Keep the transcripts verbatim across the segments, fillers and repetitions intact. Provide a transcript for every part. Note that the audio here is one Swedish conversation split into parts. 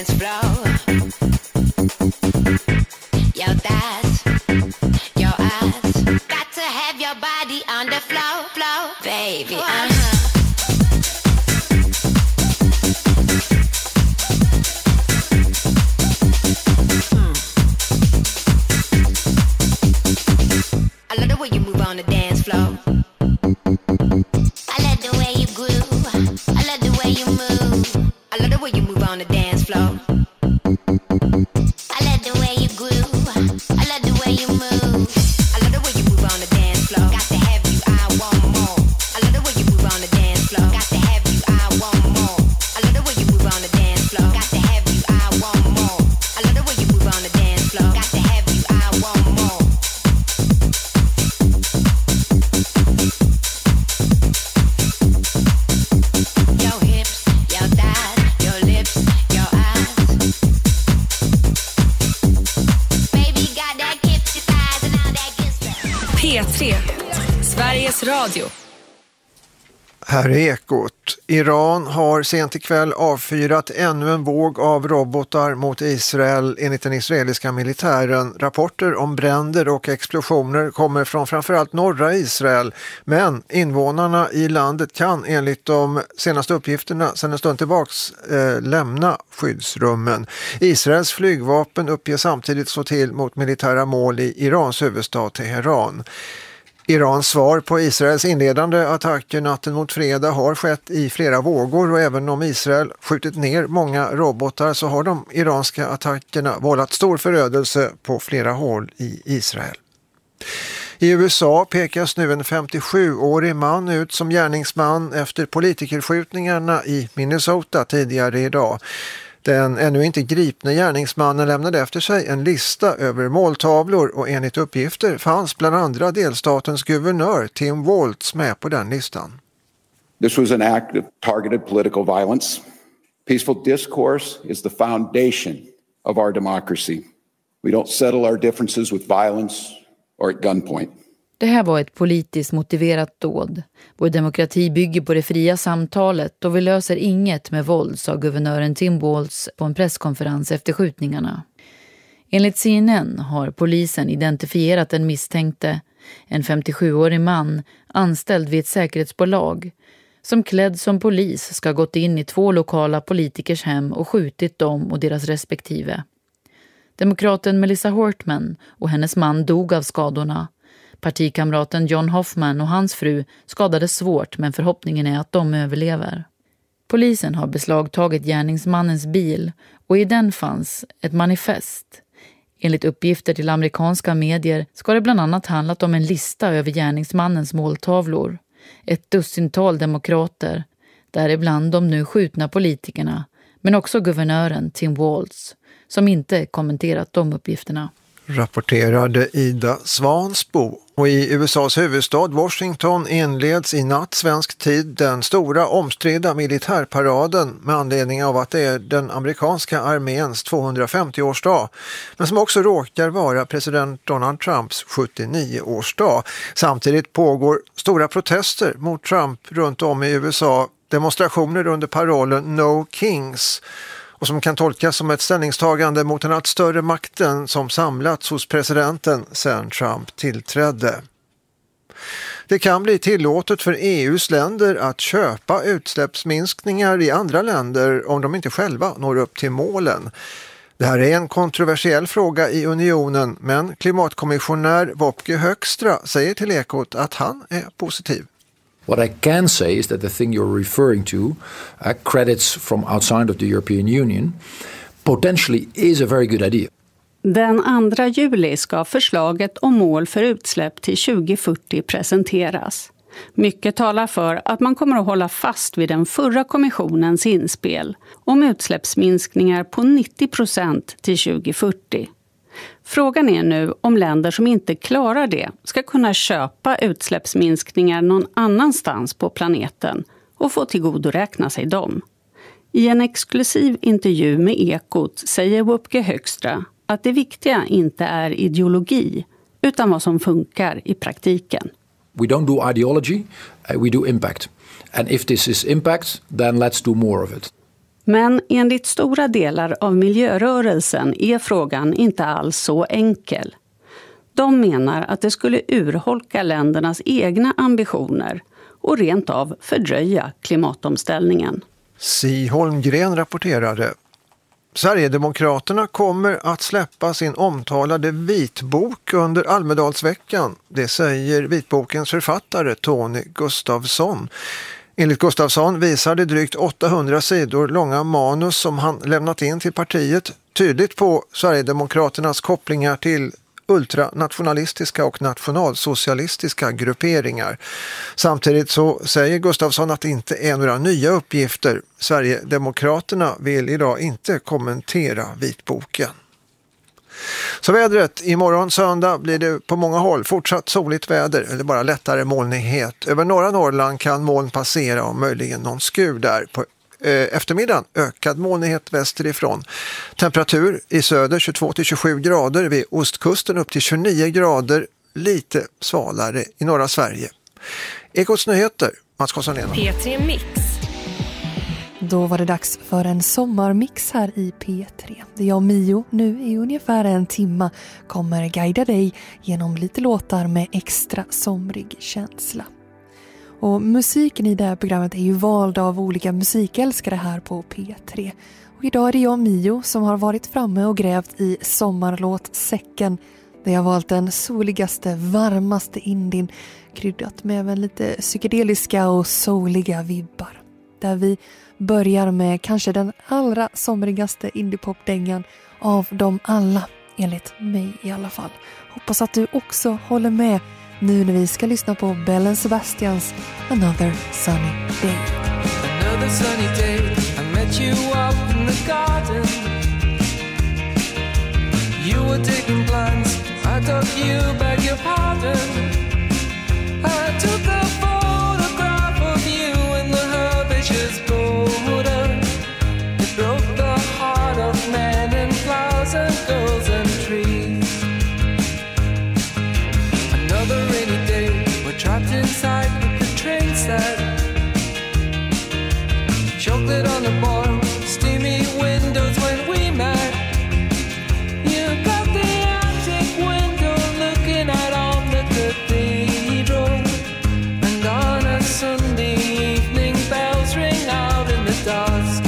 dance floor. Yo, that's your ass. Got to have your body on the floor, floor, baby. Uh-huh. I love the way you move on the dance floor. I love the way you groove. I love the way you move. I love the way you move on the dance floor. I love the way you groove. I love the way you move. I love the way you move on the dance floor. Got to have you, I want more. I love the way you move on the dance floor. Got to have you, I want more. I love the way you move on the dance floor. Got to have you, I want more. I love the way you move on the dance floor. Got to have you, I want more. Your hips, your thighs, your lips, your eyes. Baby got that kitchen thighs and all that good stuff. P tre, Sveriges Radio. Här är Ekot. Iran har sent ikväll avfyrat ännu en våg av robotar mot Israel enligt den israeliska militären. Rapporter om bränder och explosioner kommer från framförallt norra Israel. Men invånarna i landet kan enligt de senaste uppgifterna sedan en stund tillbaks eh, lämna skyddsrummen. Israels flygvapen uppger samtidigt slå till mot militära mål i Irans huvudstad Teheran. Irans svar på Israels inledande attacker natten mot fredag har skett i flera vågor, och även om Israel skjutit ner många robotar så har de iranska attackerna vållat stor förödelse på flera håll i Israel. I U S A pekas nu en femtiosjuårig man ut som gärningsman efter politikerskjutningarna i Minnesota tidigare idag. Den ännu inte gripne gärningsmannen lämnade efter sig en lista över måltavlor, och enligt uppgifter fanns bland andra delstatens guvernör Tim Walz med på den listan. This was an act of targeted political violence. Peaceful discourse is the foundation of our democracy. We don't settle our differences with violence or at gunpoint. Det här var ett politiskt motiverat dåd. Vår demokrati bygger på det fria samtalet och vi löser inget med våld, sa guvernören Tim Walz på en presskonferens efter skjutningarna. Enligt C N N har polisen identifierat den misstänkte, en femtiosjuårig man anställd vid ett säkerhetsbolag, som klädd som polis ska ha gått in i två lokala politikers hem och skjutit dem och deras respektive. Demokraten Melissa Hortman och hennes man dog av skadorna. Partikamraten John Hoffman och hans fru skadades svårt, men förhoppningen är att de överlever. Polisen har beslagtagit gärningsmannens bil och i den fanns ett manifest. Enligt uppgifter till amerikanska medier ska det bland annat handlat om en lista över gärningsmannens måltavlor. Ett dussintal demokrater, däribland de nu skjutna politikerna, men också guvernören Tim Walz, som inte kommenterat de uppgifterna. Rapporterade Ida Svansbo. Och i U S A:s huvudstad Washington inleds i natt svensk tid den stora omstridda militärparaden med anledning av att det är den amerikanska arméns tvåhundrafemtioårsdag, men som också råkar vara president Donald Trumps sjuttionioårsdag. Samtidigt pågår stora protester mot Trump runt om i U S A, demonstrationer under parollen No Kings, och som kan tolkas som ett ställningstagande mot den allt större makten som samlats hos presidenten sedan Trump tillträdde. Det kan bli tillåtet för E U:s länder att köpa utsläppsminskningar i andra länder om de inte själva når upp till målen. Det här är en kontroversiell fråga i unionen, men klimatkommissionär Wopke Högstra säger till Ekot att han är positiv. What I can say is that the thing you're referring to, uh, credits from outside of the European Union, potentially is a very good idea. Den andra juli ska förslaget om mål för utsläpp till tjugo fyrtio presenteras. Mycket talar för att man kommer att hålla fast vid den förra kommissionens inspel om utsläppsminskningar på nittio procent till tjugo fyrtio. Frågan är nu om länder som inte klarar det ska kunna köpa utsläppsminskningar någon annanstans på planeten och få tillgodoräkna sig dem. I en exklusiv intervju med Ekot säger Wopke Högstra att det viktiga inte är ideologi utan vad som funkar i praktiken. We don't do ideology, uh, we do impact. And if this is impact, then let's do more of it. Men enligt stora delar av miljörörelsen är frågan inte alls så enkel. De menar att det skulle urholka ländernas egna ambitioner och rent av fördröja klimatomställningen. Si Holmgren rapporterade. Sverigedemokraterna kommer att släppa sin omtalade vitbok under Almedalsveckan. Det säger vitbokens författare Tony Gustafsson. Enligt Gustafsson visar det drygt åttahundra sidor långa manus som han lämnat in till partiet tydligt på Sverigedemokraternas kopplingar till ultranationalistiska och nationalsocialistiska grupperingar. Samtidigt så säger Gustafsson att det inte är några nya uppgifter. Sverigedemokraterna vill idag inte kommentera vitboken. Så vädret, imorgon söndag blir det på många håll fortsatt soligt väder eller bara lättare molnighet. Över norra Norrland kan moln passera och möjligen någon skur där. På eh, eftermiddagen ökad molnighet västerifrån. Temperatur i söder tjugotvå till tjugosju grader, vid ostkusten upp till tjugonio grader, lite svalare i norra Sverige. Ekots nyheter, Mats Kossanén. P tre Mix. Då var det dags för en sommarmix här i P tre. Det är jag och Mio nu i ungefär en timma kommer guida dig genom lite låtar med extra somrig känsla. Och musiken i det här programmet är ju vald av olika musikälskare här på P tre. Och idag är det jag och Mio som har varit framme och grävt i sommarlåtsäcken. Där jag har valt den soligaste, varmaste indien kryddat med även lite psykedeliska och souliga vibbar. Där vi börjar med kanske den allra somrigaste indiepopdängan av dem alla, enligt mig i alla fall. Hoppas att du också håller med nu när vi ska lyssna på Belle and Sebastians Another Sunny Day. Another sunny day, I met you out in the garden. You were taking plans, I took you back your pardon. I took the photograph of you in the herbaceous border. It broke the heart of men and flowers and girls and trees. Another rainy day, we're trapped inside with the train set. Chocolate on the boil, steamy windows when we met. You got the attic window looking out on the cathedral. And on a Sunday evening, bells ring out in the dusk.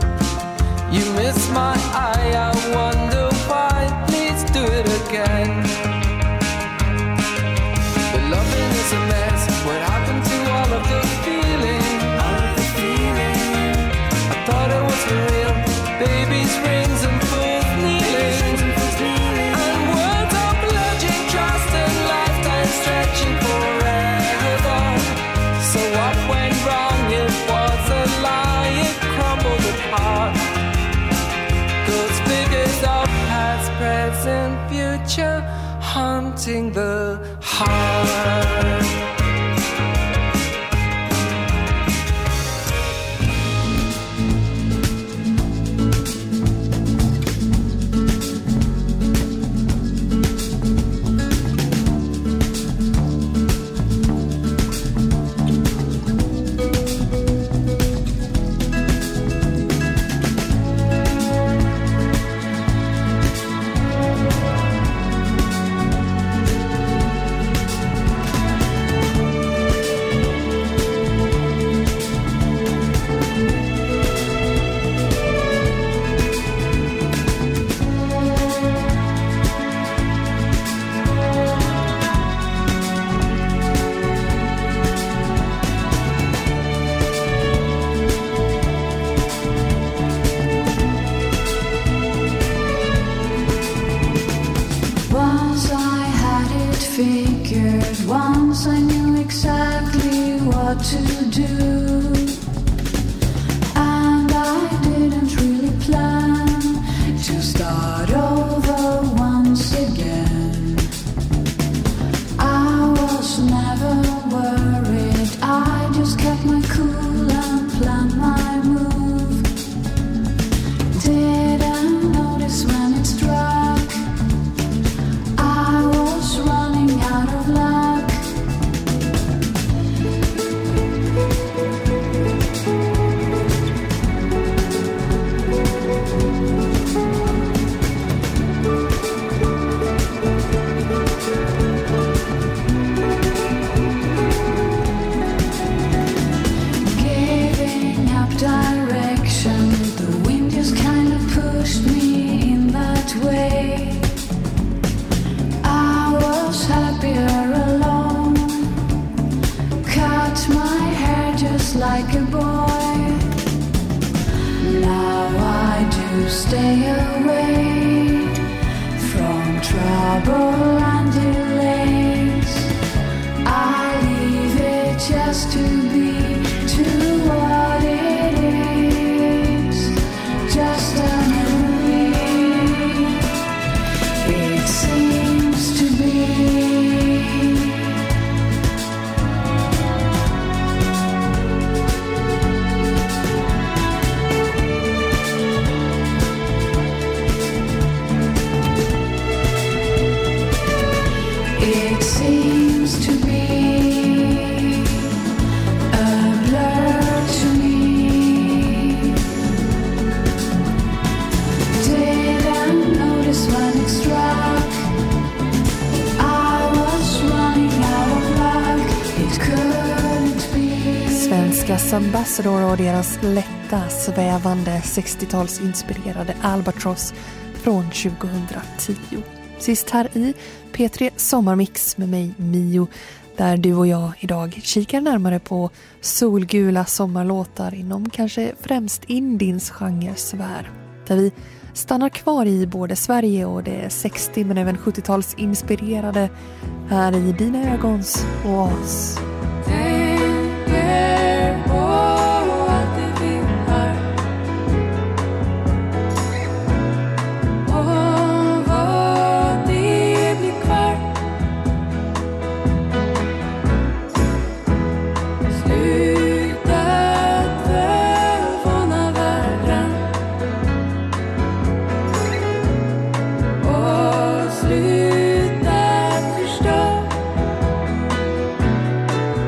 My eye, I wonder why. Please do it again. wanting the heart. Once I knew exactly what to do, and I didn't really plan to start over once again. I was never worried, I just kept my cool and planned my move. Didn't notice when it struck, I was running out of luck. Like a boy, now I do stay away from trouble and delays. I leave it just to be to what it is, just a memory. It seems to be. Ambassador och deras lätta, svävande sextiotalsinspirerade Albatross från tjugohundratio. Sist här i P tre Sommarmix med mig Mio, där du och jag idag kikar närmare på solgula sommarlåtar inom kanske främst Indiens genresfär. Där vi stannar kvar i både Sverige och det sextio men även sjuttiotalsinspirerade här i dina ögons oas. Sluta förstå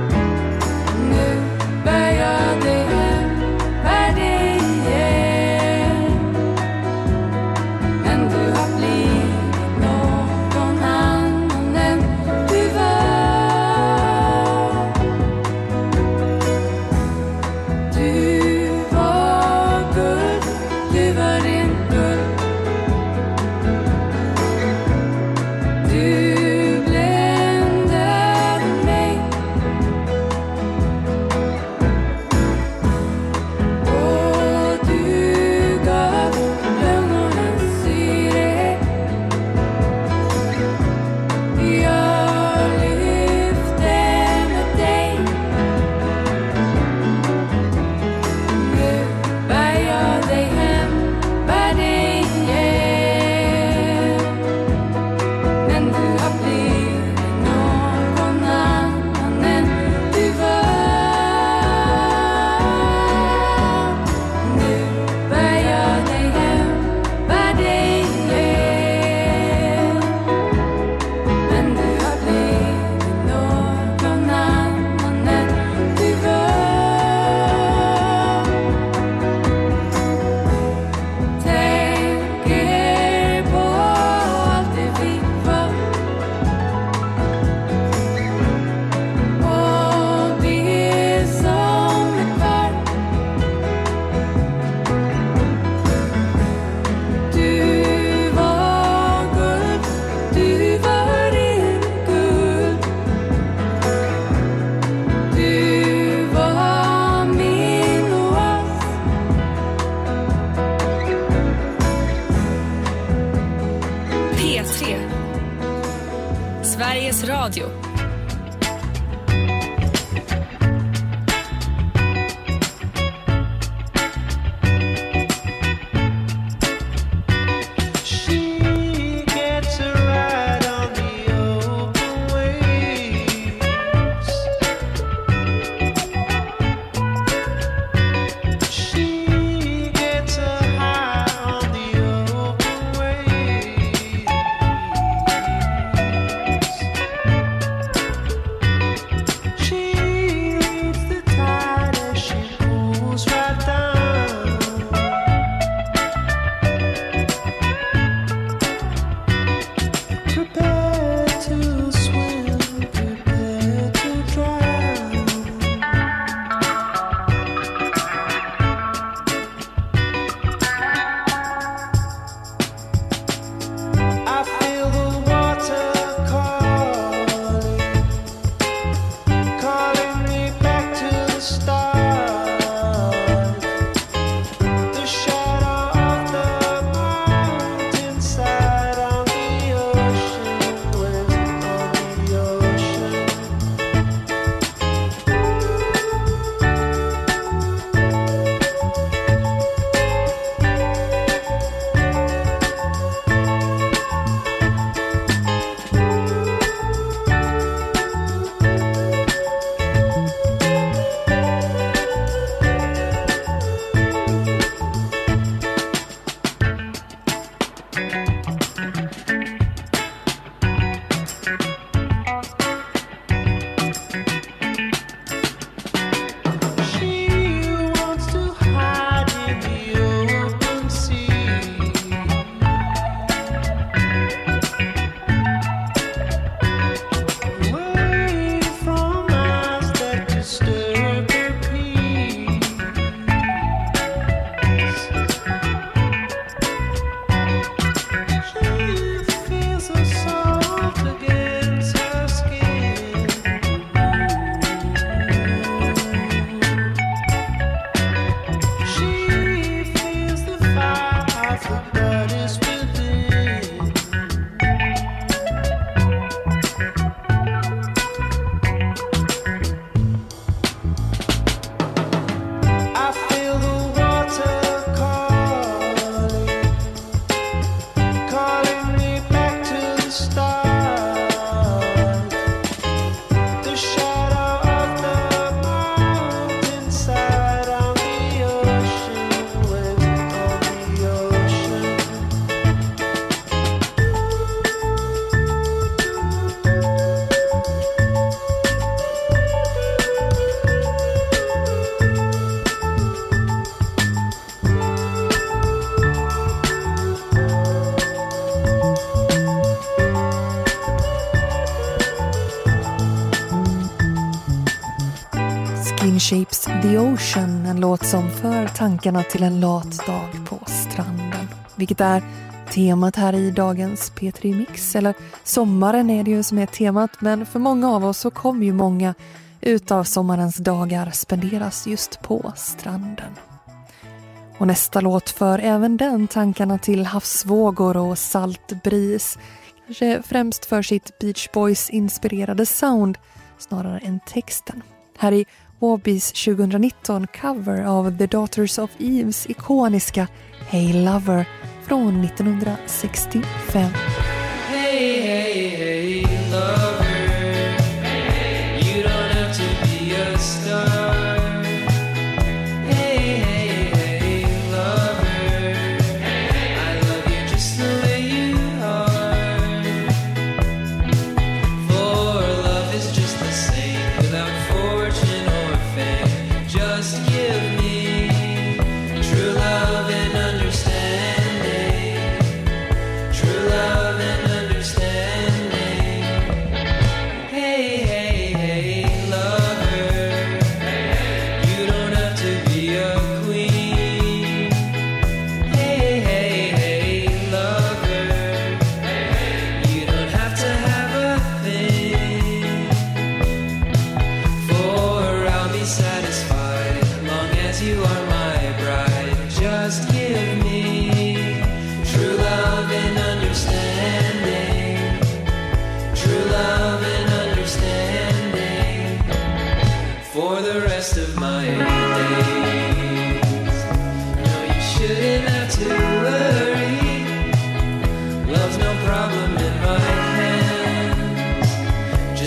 Sveriges Radio. Skin Shapes The Ocean, en låt som för tankarna till en lat dag på stranden. Vilket är temat här i dagens P tre Mix, eller sommaren är det ju som är temat, men för många av oss så kommer ju många utav sommarens dagar spenderas just på stranden. Och nästa låt för även den tankarna till havsvågor och salt bris, kanske främst för sitt Beach Boys-inspirerade sound snarare än texten. Här i Wobbies tjugonitton cover av The Daughters of Eves ikoniska Hey Lover från nittonhundrasextiofem. Hey, hey, hey, lover, you don't have to be a star. Hey, hey, hey, lover, I love you just the way you are. For love is just the same without fortune or fame. Just give me true love and understanding. True love and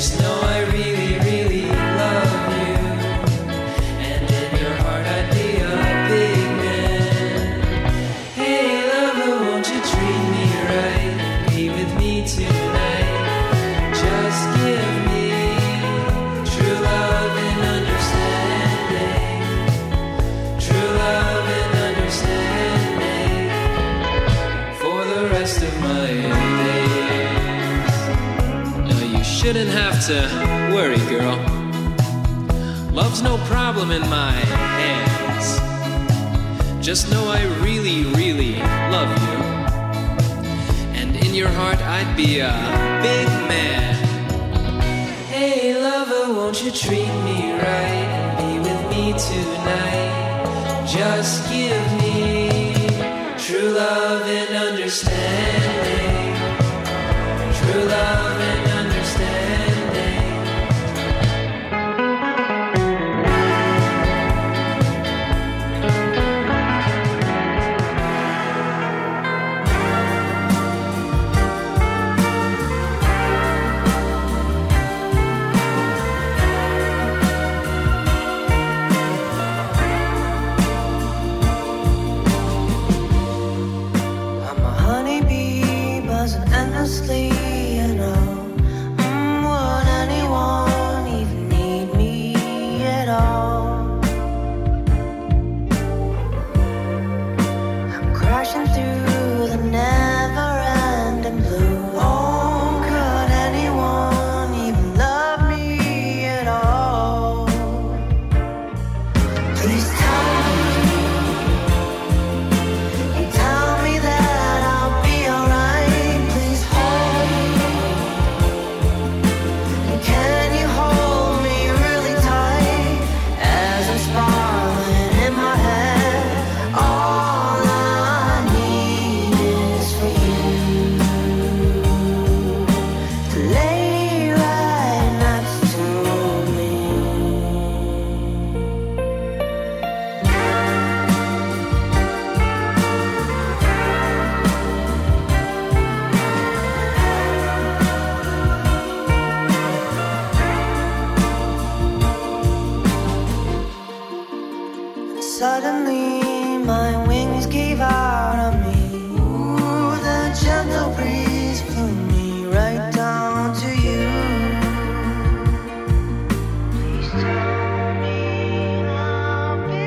Just know I really, really love you. And in your heart I'd be a big man. Hey lover, won't you treat me right? Be with me tonight. Just give me true love and understanding. True love and understanding. For the rest of my days. No, you shouldn't have to worry, girl. Love's no problem in my hands. Just know I really, really love you. And in your heart I'd be a big man. Hey lover, won't you treat me right and be with me tonight? Just give me true love and understanding. True love and understanding. I'm a honeybee buzzing endlessly, you know. Mm, would anyone even need me at all? I'm crashing through the never-ending blue. Oh, could anyone even love me at all? Please tell me. Tell me that I'll be alright. Please hold me. And can you hold me really tight as I'm spiraling in my head? All I need is for you to lay right next to me. Suddenly my wings gave out on me. Ooh, the gentle breeze blew me right down to you. Please tell me I'll be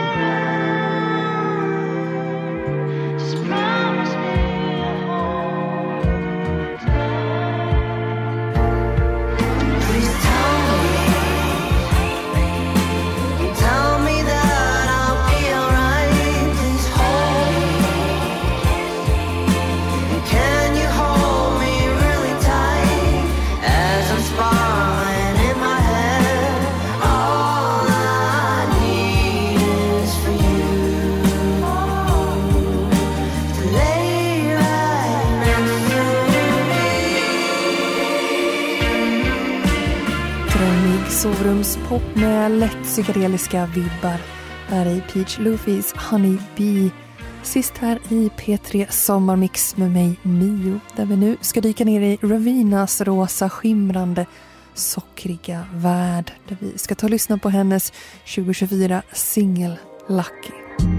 around. Just promise me you'll hold me tight. Please tell me. Tell me that I'll be alright. Please hold me. And can you hold me really tight as I'm spiraling in my head? All I need is for you to lay right next to me. Drömmig sovrumspop med lätt psykedeliska vibbar här i Peach Lufis Honey Bee. Sist här i P tre Sommarmix med mig Mio, där vi nu ska dyka ner i Ravinas rosa skimrande sockriga värld, där vi ska ta och lyssna på hennes tjugo tjugofyra singel Lucky.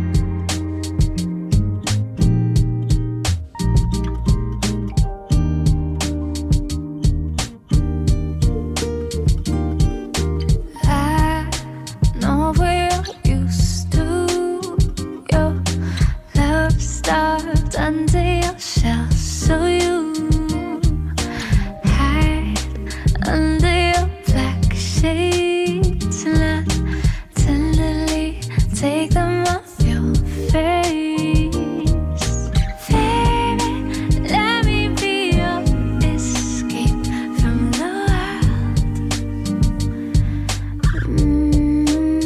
I know we're used to your love starved under your shell, so you hide under your black shades and I tenderly take them off your face. Baby, let me be your escape from the world. Mm,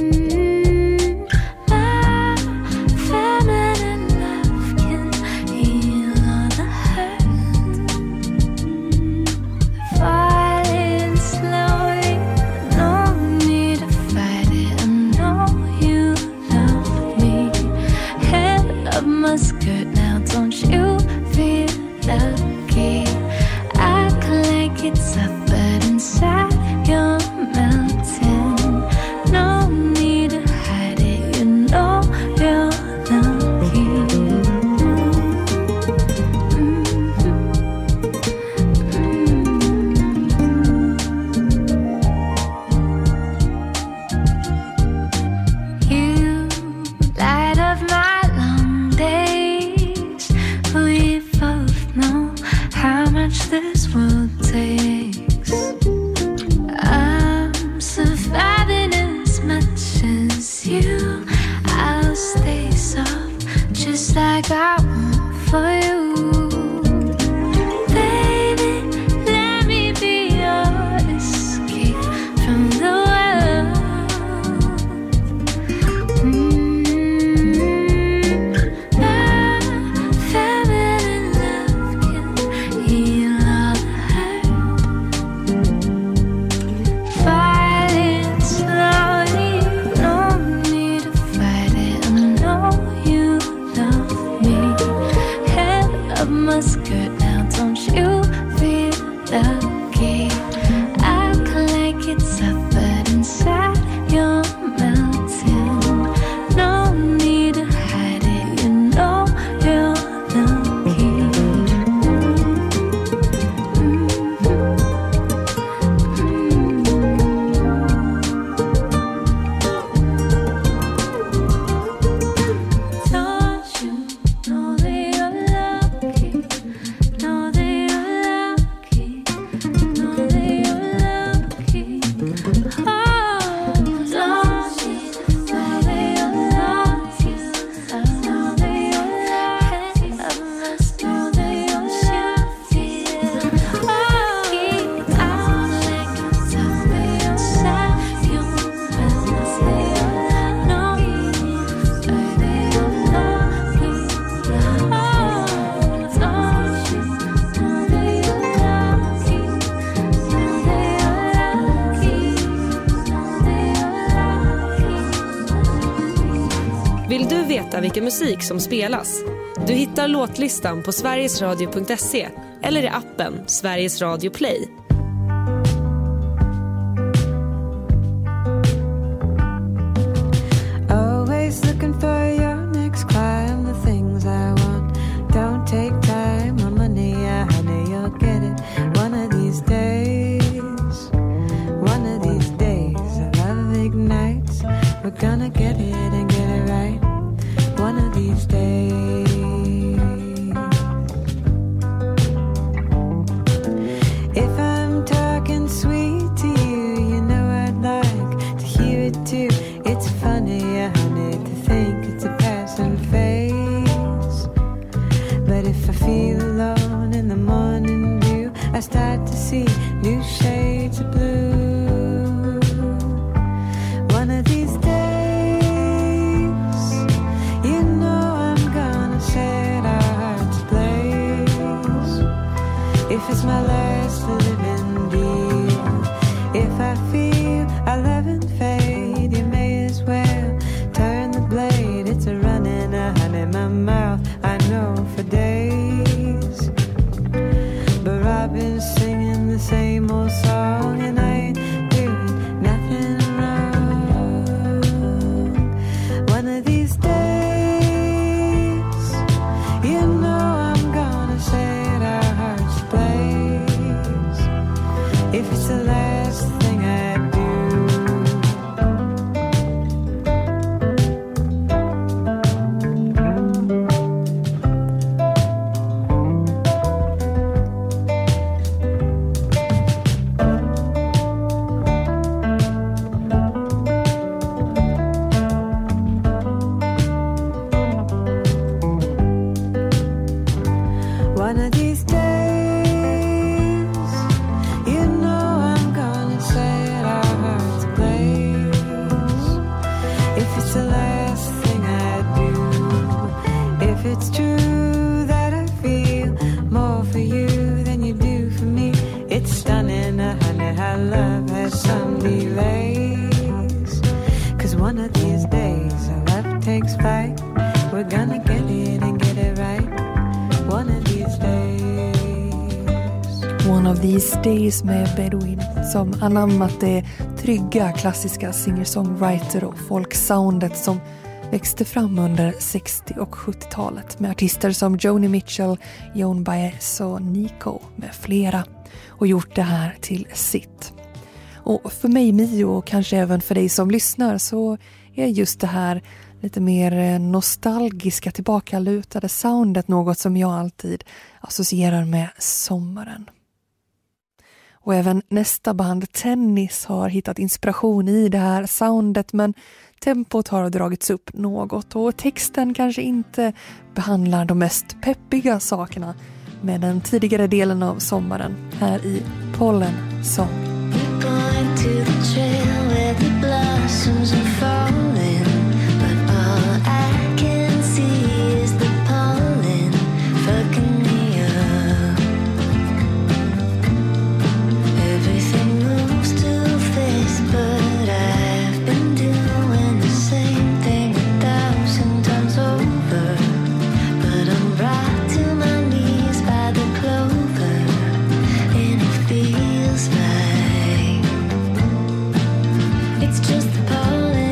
my feminine love can heal all the hurt. Falling slowly, no veta vilken musik som spelas. Du hittar låtlistan på sverigesradio punkt se eller i appen Sveriges Radio Play. Always looking for your next climb, the things I want don't take time or money, yeah, honey, you'll get it one of these days. One of these days, love ignites. We're gonna get it and get it right one of these days. If I'm talking sweet to you, you know I'd like to hear it too. It's funny, yeah, honey, to think it's a passing phase. But if I feel alone in the morning dew, I start to see new shades of blue. One of these days, you know I'm gonna set our hearts ablaze. If it's my last living deal, if I feel our love and fade, you may as well turn the blade. It's a running a honey in my mouth, I know for days. But Robin's singing the same old song, and I ain't doing nothing wrong. One of these days, you know I'm gonna set our hearts ablaze. If it's the last thing I do. One of these days, you know I'm gonna set our hearts ablaze. If it's the last thing I do, if it's true that I feel more for you than you do for me, it's stunning, uh, honey, how love has some delays. Cause one of these days, our love takes flight. We're gonna get it and get it right. One of these days. One of these days med Bedouin som anammat det trygga klassiska singer-songwriter och folksoundet som växte fram under sextio- och sjuttiotalet med artister som Joni Mitchell, Joan Baez och Nico med flera, och gjort det här till sitt. Och för mig, Mio, och kanske även för dig som lyssnar, så är just det här lite mer nostalgiska, tillbakalutade soundet något som jag alltid associerar med sommaren. Och även nästa band, Tennis, har hittat inspiration i det här soundet, men tempot har dragits upp något och texten kanske inte behandlar de mest peppiga sakerna med den tidigare delen av sommaren här i Pollen Song. Going to the trail where the blossoms are falling, but all I can see is the pollen fucking me up. Everything moves too fast, but I've been doing the same thing a thousand times over. But I'm right to my knees by the clover, and it feels like it's just the pollen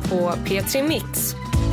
på P tre Mix.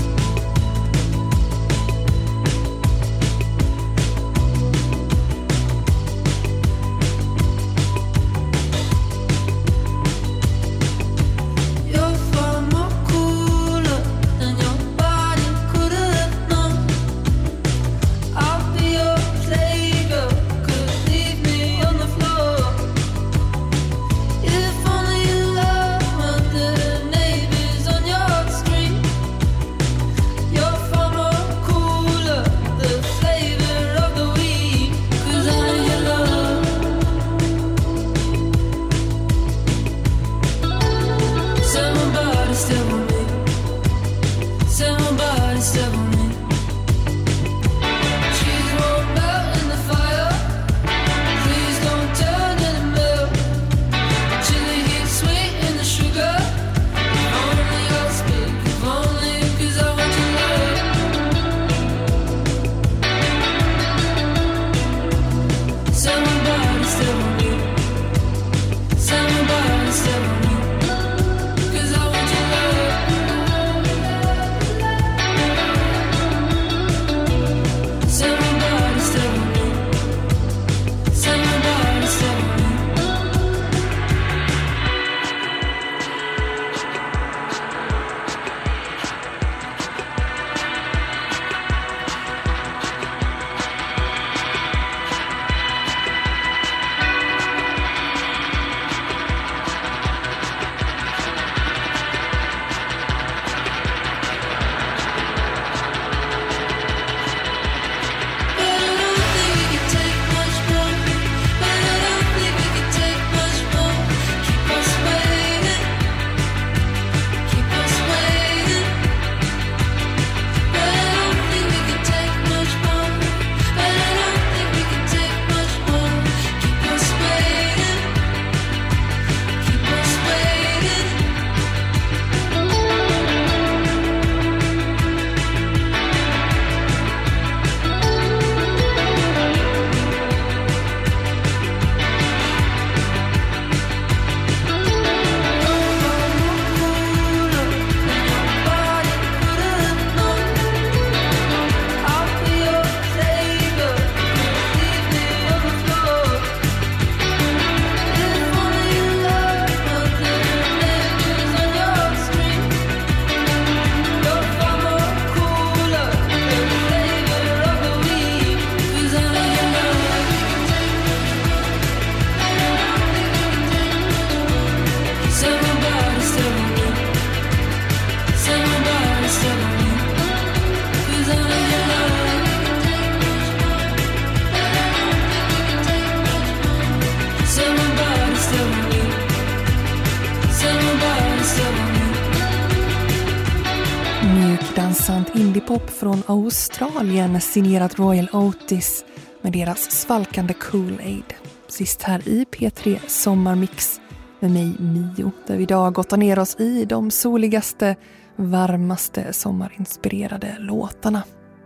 Mjukdansant indiepop från Australien signerat Royal Otis med deras svalkande Kool-Aid. Sist här i P tre Sommarmix med mig Mio, där vi idag gottar ner oss i de soligaste, varmaste sommarinspirerade låtarna.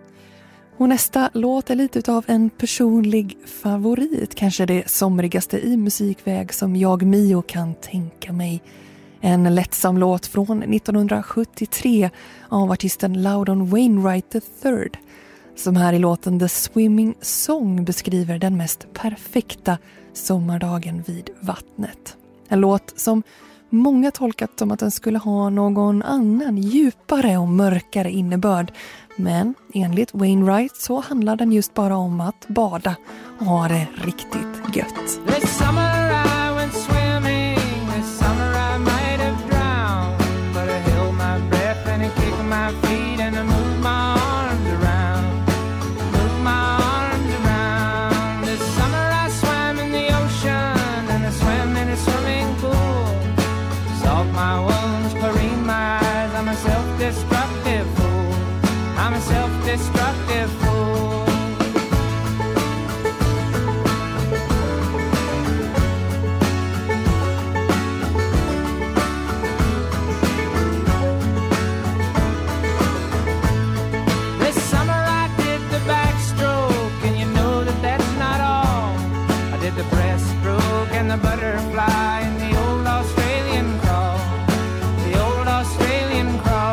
Och nästa låt är lite av en personlig favorit, kanske det somrigaste i musikväg som jag Mio kan tänka mig. En lättsam låt från nittonhundrasjuttiotre av artisten Loudon Wainwright the third, som här i låten The Swimming Song beskriver den mest perfekta sommardagen vid vattnet. En låt som många tolkat som att den skulle ha någon annan djupare och mörkare innebörd. Men enligt Wainwright så handlar den just bara om att bada och ha det riktigt gött. This summer I went swimming, this summer I might have drowned, but I held my breath and I kicked my feet and I moved my arms around, moved my arms around. This summer I swam in the ocean and I swam in a swimming pool, solved my wounds, cleaned my eyes. I'm a self-destructive fool, I'm a self-destructive fool. The breaststroke and the butterfly and the old Australian crawl, the old Australian crawl.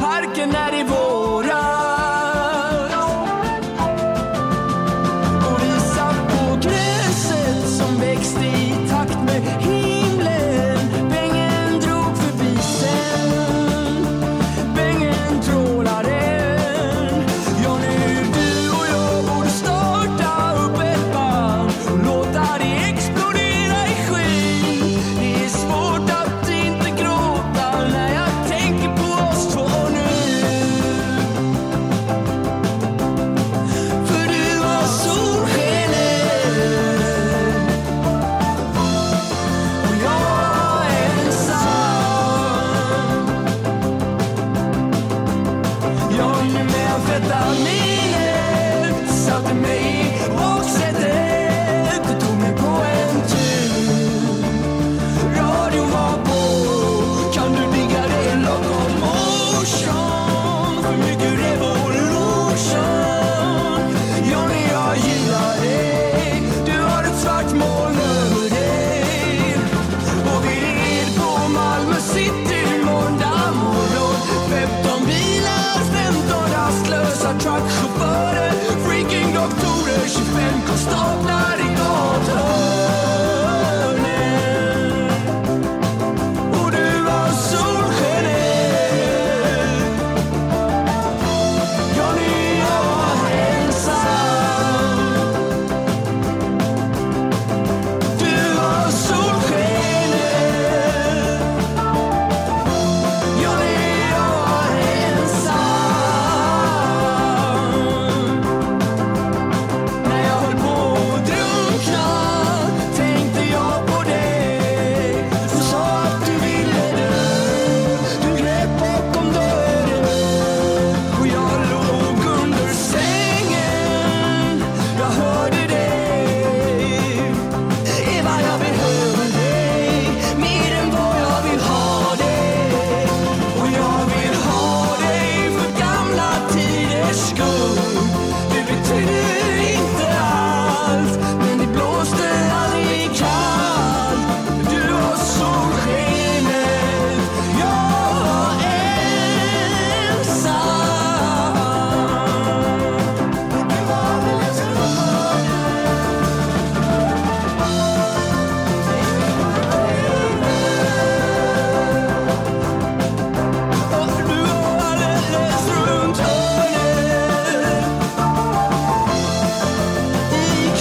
parken när det våras. Och vi satt på gräset som växte i takt med himlen. Bängen drog förbi sen, bängen trålaren. Ja, nu du och jag borde starta upp ett band och låta det explodera i skyn. Det är svårt att inte gråta när jag tänker på oss två nu. För du var solskenet och jag ensam. Jag nu med amfetaminet satte mig i baksätet och tog mig på en tur. Radion var på, kan du digga det? Locomotion, för mycket revolution. Johnny, jag gillar dig, du har ett svart moln över dig. Och vi red på Malmö city måndag morgon. femton bilar, femton rastlösa truckchaufförer, freaking doktorer, tjugofem konstaplar i gathörnen. Och du var solskenet, Johnny, jag var ensam. Du var solskenet, Johnny, jag var ensam. När jag höll på att drunkna tänkte jag på dig. Du sa att du ville dö, du grep bakom dörren och jag låg under sängen. Jag hörde dig, Eva, jag behöver dig mer än vad jag vill ha dig. Och jag vill ha dig för gamla tiders skull. Du betyder inte allt, men det blåste aldrig kallt. Du var solskenet, jag var ensam. Du var väl en och du var alldeles runt hörnet i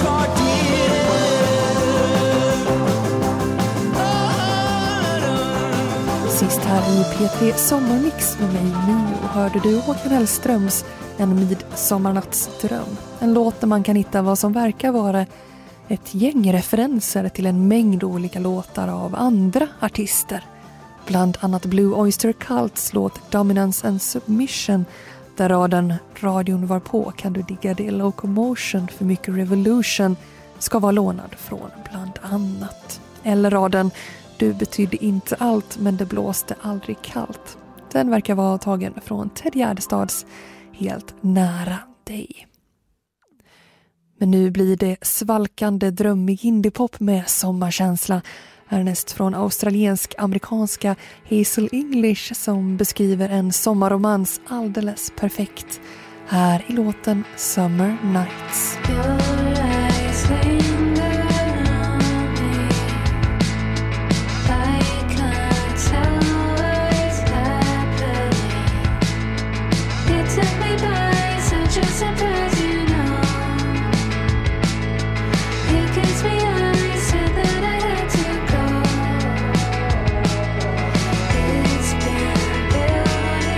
kvarteret. Sist här i P tre Sommarmix med mig Mio hörde du Håkan Hellströms En midsommarnattsdröm. En låt där man kan hitta vad som verkar vara ett gäng referenser till en mängd olika låtar av andra artister. Bland annat Blue Oyster Cults låt Dominance and Submission, där raden radion var på kan du digga det, Locomotion, för mycket revolution, ska vara lånad från bland annat. Eller raden Du betydde inte allt men det blåste aldrig kallt. Den verkar vara tagen från Ted Gärdestads Helt nära dig. Men nu blir det svalkande drömmig indiepop med sommarkänsla. Härnäst från australiensk-amerikanska Hazel English som beskriver en sommarromans alldeles perfekt. Här i låten Summer Nights.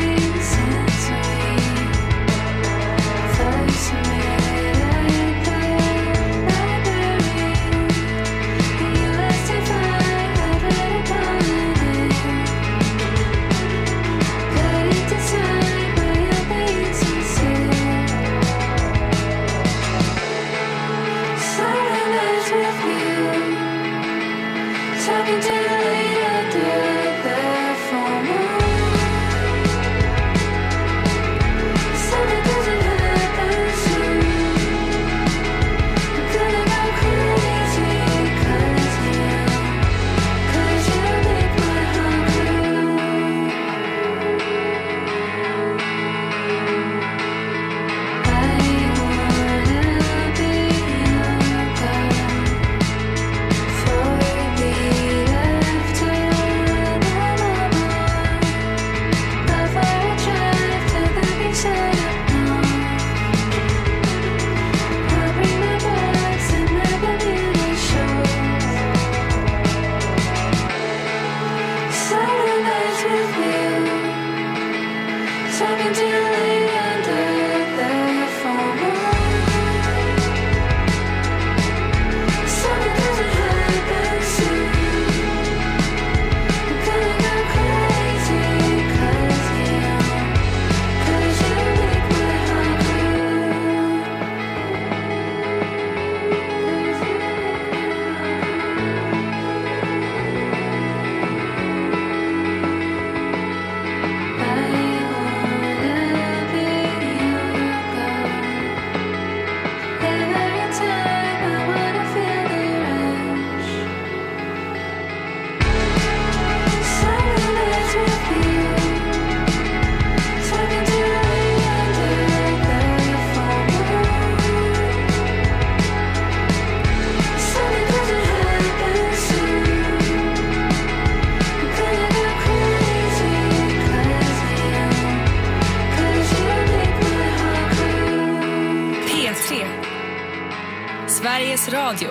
First met, I Sveriges Radio.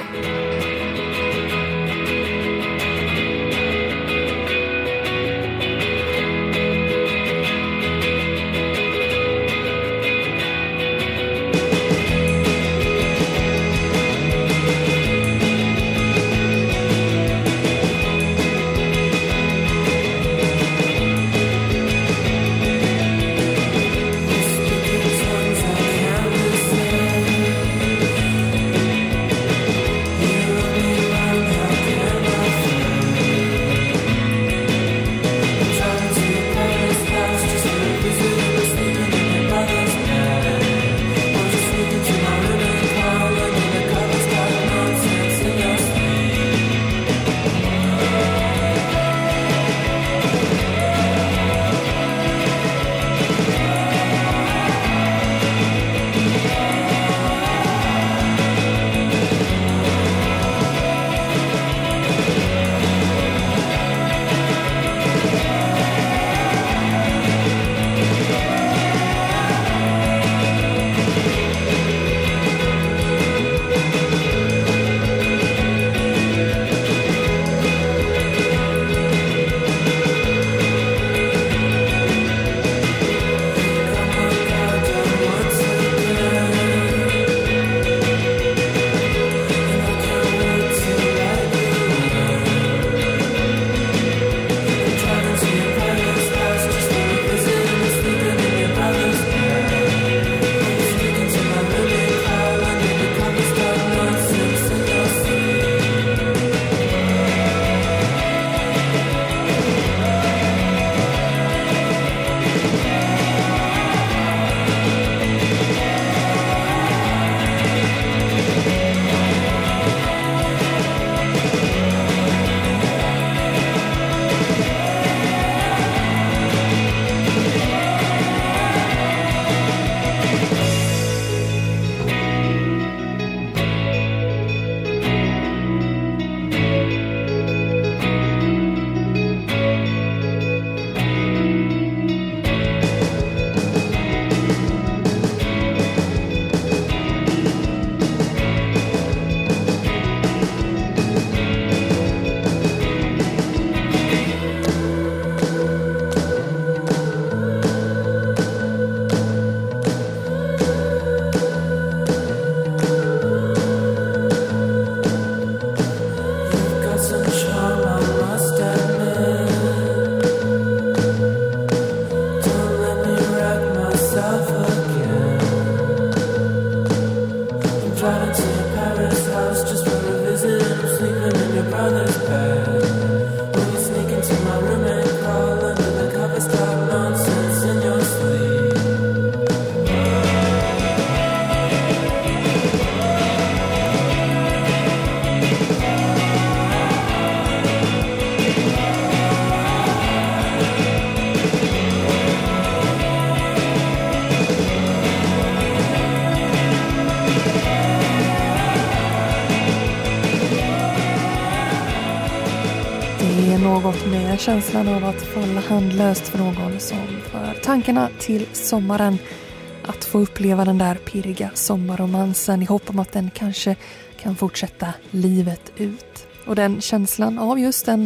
Något med känslan av att falla handlöst för någon som för tankarna till sommaren. Att få uppleva den där pirriga sommarromansen i hopp om att den kanske kan fortsätta livet ut. Och den känslan av just en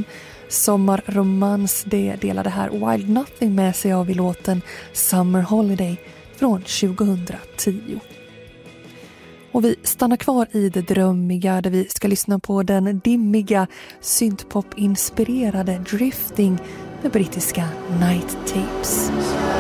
sommarromans, det delade här Wild Nothing med sig av i låten Summer Holiday från tjugohundratio. Och vi stannar kvar i det drömmiga där vi ska lyssna på den dimmiga synthpop-inspirerade Drifting med brittiska Night Tapes.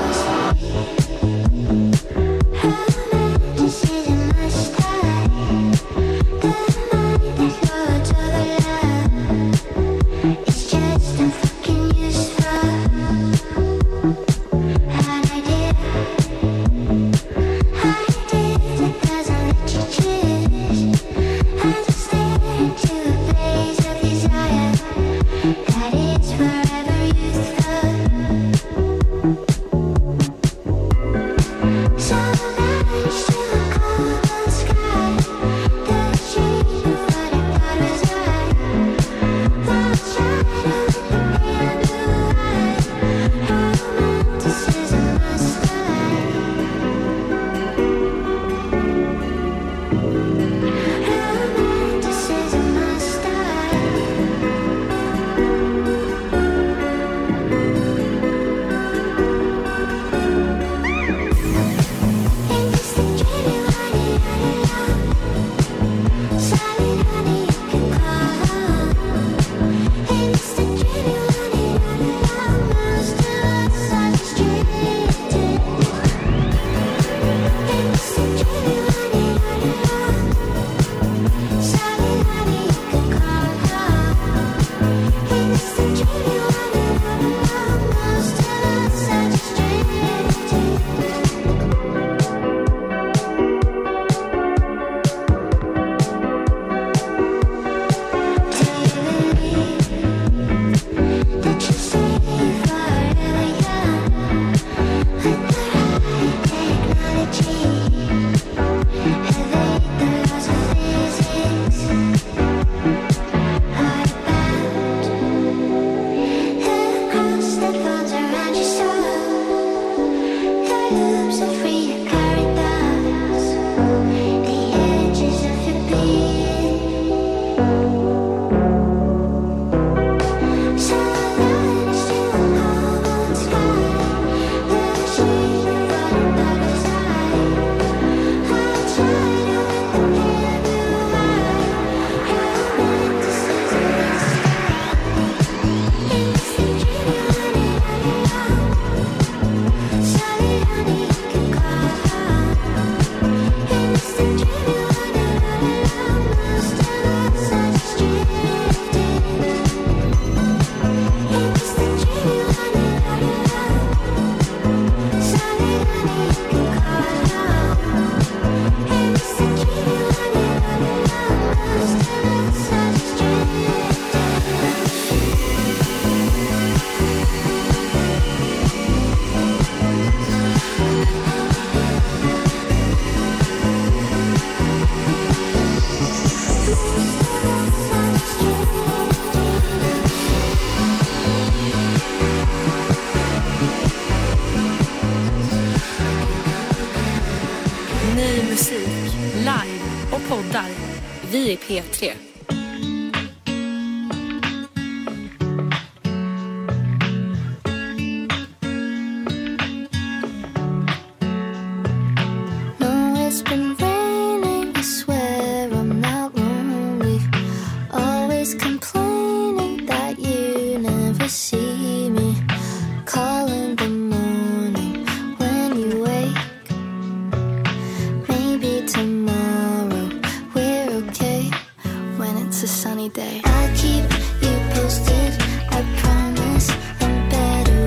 Vi är P tre.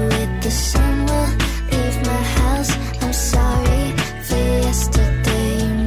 Yesterday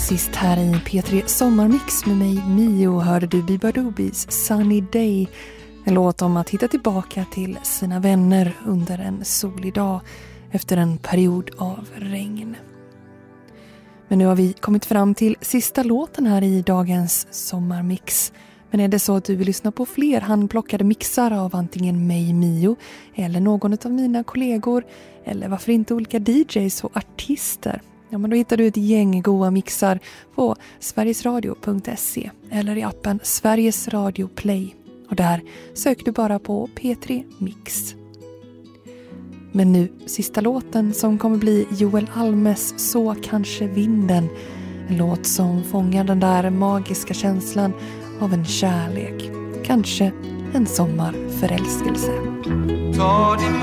Sist här i P tre Sommarmix med mig Mio hörde du Bibadobis Sunny Day. En låt om att hitta tillbaka till sina vänner under en solig dag efter en period av regn. Men nu har vi kommit fram till sista låten här i dagens Sommarmix. Men är det så att du vill lyssna på fler handplockade mixar av antingen mig, Mio, eller någon av mina kollegor, eller varför inte olika D Js och artister, ja, men då hittar du ett gäng goda mixar på sverigesradio punkt se eller i appen Sveriges Radio Play. Och där söker du bara på P tre Mix. Men nu sista låten som kommer bli Joel Almes Så kanske vinden. En låt som fångar den där magiska känslan av en kärlek. Kanske en sommarförälskelse. Ta din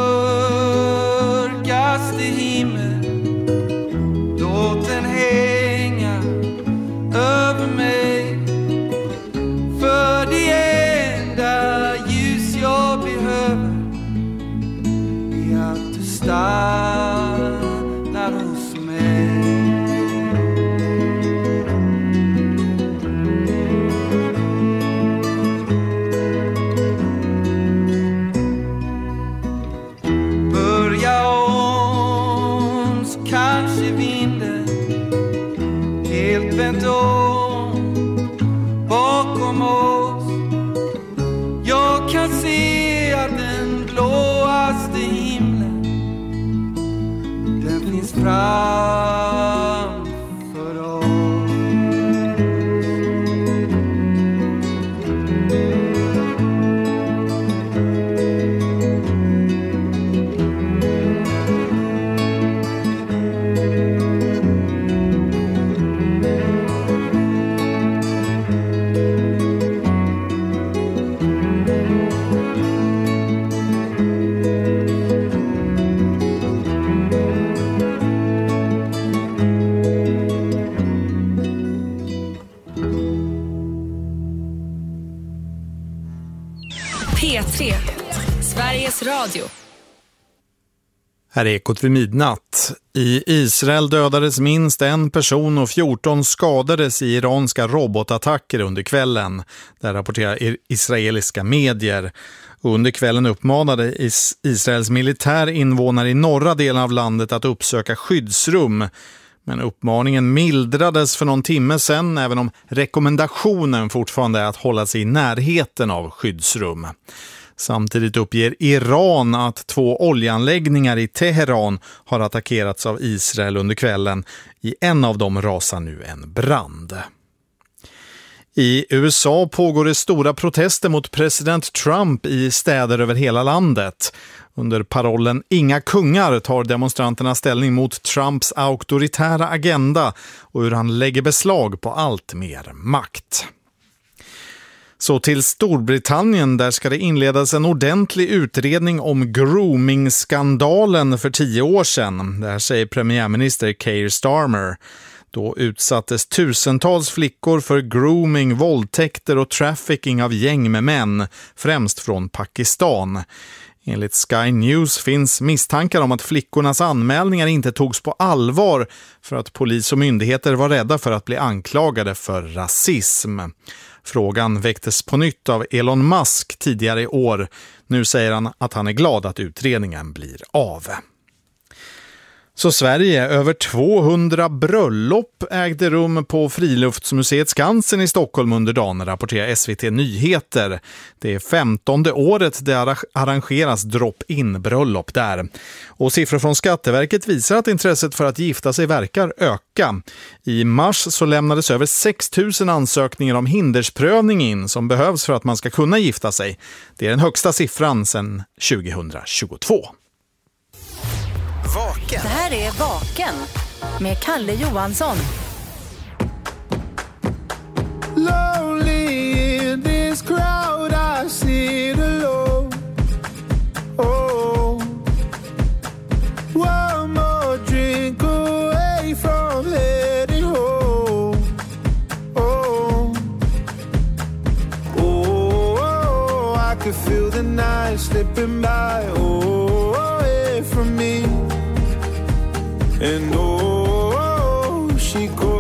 mörkaste himmel, låt den hänga över mig. För det enda ljus jag behöver är att du stannar hos mig. Vänt om bakom oss. Jag kan se att den blåaste himlen, den finns framför oss. P tre, Sveriges Radio. Här är Ekot vid midnatt. I Israel dödades minst en person och fjorton skadades i iranska robotattacker under kvällen. Där rapporterar israeliska medier. Och under kvällen uppmanade is- Israels militär invånare i norra delen av landet att uppsöka skyddsrum. Men uppmaningen mildrades för någon timme sedan, även om rekommendationen fortfarande är att hålla sig i närheten av skyddsrum. Samtidigt uppger Iran att två oljeanläggningar i Teheran har attackerats av Israel under kvällen. I en av dem rasar nu en brand. I U S A pågår det stora protester mot president Trump i städer över hela landet. Under parollen "Inga kungar" tar demonstranterna ställning mot Trumps auktoritära agenda och hur han lägger beslag på allt mer makt. Så till Storbritannien, där ska det inledas en ordentlig utredning om grooming-skandalen för tio år sedan. Det här säger premiärminister Keir Starmer. Då utsattes tusentals flickor för grooming, våldtäkter och trafficking av gäng med män, främst från Pakistan. Enligt Sky News finns misstankar om att flickornas anmälningar inte togs på allvar för att polis och myndigheter var rädda för att bli anklagade för rasism. Frågan väcktes på nytt av Elon Musk tidigare i år. Nu säger han att han är glad att utredningen blir av. Så Sverige, över tvåhundra bröllop ägde rum på Friluftsmuseet Skansen i Stockholm under dagen, rapporterar S V T Nyheter. Det är femtonde året det arrangeras drop-in-bröllop där. Och siffror från Skatteverket visar att intresset för att gifta sig verkar öka. I mars så lämnades över sex tusen ansökningar om hindersprövning in som behövs för att man ska kunna gifta sig. Det är den högsta siffran sedan tjugohundratjugotvå. Vaken. Det här är Vaken med Kalle Johansson. Lonely in this crowd I sit alone. Oh, one more drink away from heading home. Oh, oh, oh, I could feel the night slipping by. Oh, away from me. And oh, she goes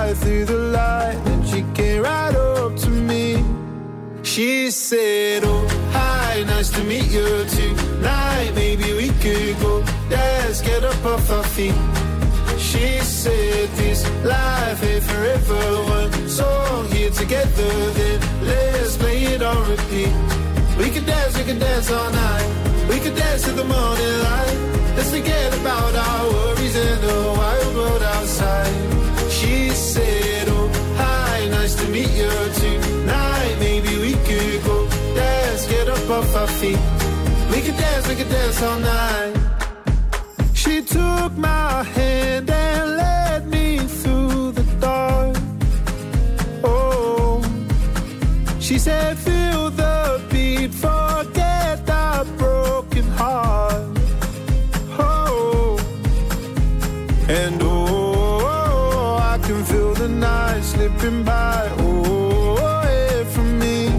right through the light. Then she came right up to me. She said, oh, hi, nice to meet you tonight. Maybe we could go dance, get up off our feet. She said this life ain't forever. One song here together, then let's play it on repeat. We could dance, we could dance all night. We could dance to the morning light. Let's forget about our worries and the wild world outside. She said, oh, hi, nice to meet you tonight. Maybe we could go dance, get up off our feet. We could dance, we could dance all night. She took my hand and led me through the dark. Oh, she said, feel the beat, forget our broken heart. Oh, and oh, I can feel the night slipping by. Oh, away from me.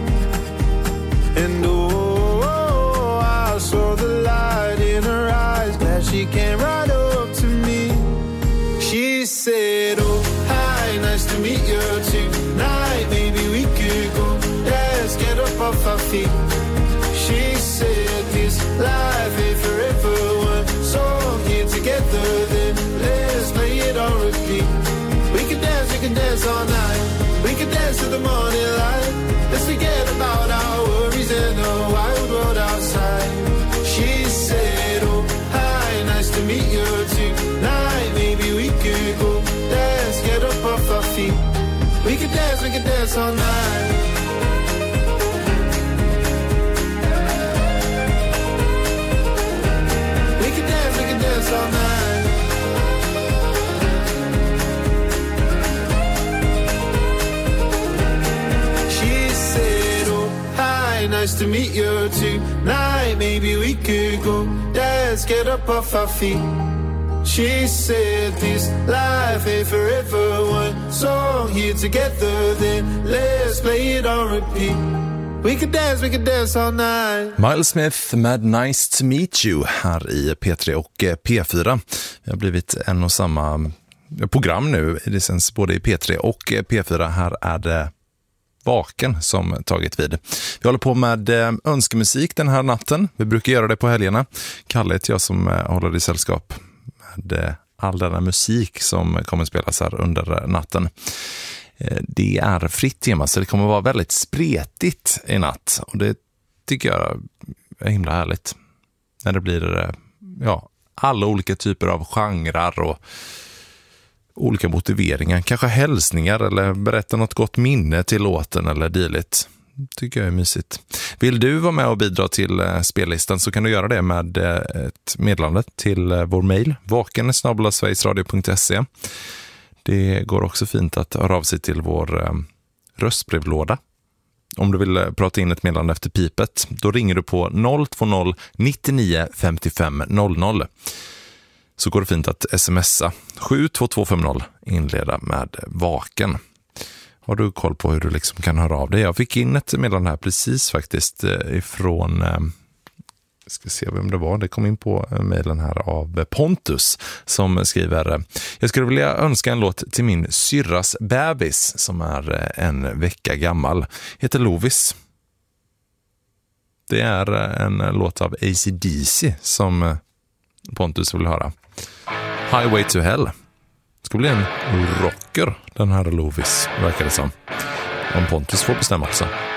And oh, I saw the light in her eyes. She came right up to me. She said, oh, hi, nice to meet you tonight. Maybe we could go dance, get up off our feet. She said, this life ain't forever. One song here together, then let's play it on repeat. We can dance, we can dance all night. We can dance to the morning light. Let's forget about our worries and the wild world outside. She said, oh, nice to meet you tonight. Maybe we could go dance, get up off our feet. We could dance, we could dance all night. We could dance, we could dance all night. She said, oh, hi, nice to meet you tonight. Maybe we could go dance, get up off our feet. She said this life ain't forever. One song here together, then let's play it on repeat. We could dance, we could dance all night. Miles Smith med Nice to meet you här i P tre och P fyra. Vi har blivit en och samma program nu. Det sänds både i P tre och P fyra. Här är det Vaken som tagit vid. Vi håller på med önskemusik den här natten. Vi brukar göra det på helgerna. Kalle heter jag som håller i sällskap med all denna musik som kommer spelas här under natten. Det är fritt tema, så det kommer vara väldigt spretigt i natt. Och det tycker jag är himla härligt. När det blir ja, alla olika typer av genrer och olika motiveringar, kanske hälsningar eller berätta något gott minne till låten eller dylikt. Tycker jag är mysigt. Vill du vara med och bidra till spellistan så kan du göra det med ett meddelande till vår mejl vaken snabel-a sverigesradio punkt se. Det går också fint att höra av sig till vår röstbrevlåda. Om du vill prata in ett meddelande efter pipet, då ringer du på noll två noll nittionio femtiofem noll noll. Så går det fint att smsa sju två två fem noll, inleda med Vaken. Har du koll på hur du liksom kan höra av dig? Jag fick in ett meddelande här precis faktiskt ifrån, jag ska se vem det var, det kom in på mejlen här av Pontus som skriver: jag skulle vilja önska en låt till min syrras bebis som är en vecka gammal. Heter Lovis. Det är en låt av A C D C som Pontus vill höra. Highway to Hell. Det ska bli en rocker, den här Lovis, verkar det som. Om Pontus får bestämma också.